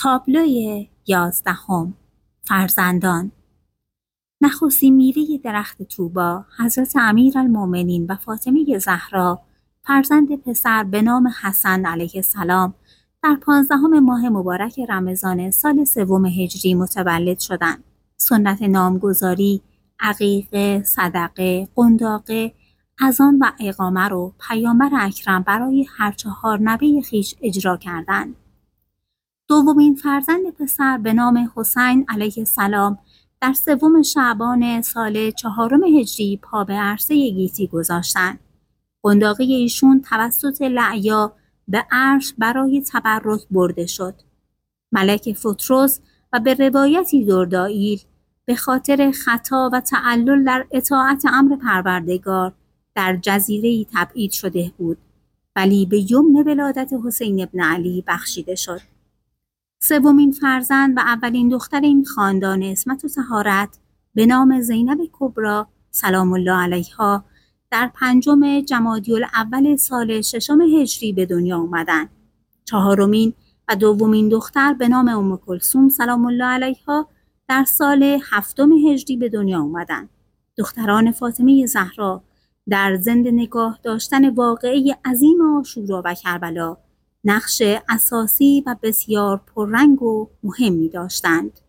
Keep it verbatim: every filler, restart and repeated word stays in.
تابلوی یازدهم. فرزندان. نخستین میوه درخت طوبی حضرت امیرالمؤمنین و فاطمه زهرا فرزند پسر به نام حسن علیه السلام در پانزدهم ماه مبارک رمضان سال سوم هجری متولد شدند. سنت نامگذاری، عقیقه، صدقه، قنداقه، اذان و اقامه رو پیامبر اکرم برای هر چهار نوه خویش اجرا کردند. دومین فرزند پسر به نام حسین علیه السلام در سوم شعبان سال چهارم هجری پا به عرصه گیتی گذاشتند. قنداقه ایشون توسط لعیا به عرش برای تبرک برده شد. ملک فتروس و به روایتی دردائیل به خاطر خطا و تعلل در اطاعت امر پروردگار در جزیره‌ای تبعید شده بود، ولی به یمن ولادت حسین ابن علی بخشیده شد. سومین فرزند و اولین دختر این خاندان عصمت و طهارت به نام زینب کبری سلام الله علیها در پنجم جمادی الاول سال ششم هجری به دنیا آمدند. چهارمین و دومین دختر به نام ام کلثوم سلام الله علیها در سال هفتم هجری به دنیا آمدند. دختران فاطمه زهرا در زنده نگاه داشتن واقعه عظیم عاشورا و کربلا نقش اساسی و بسیار پررنگ و مهمی داشتند.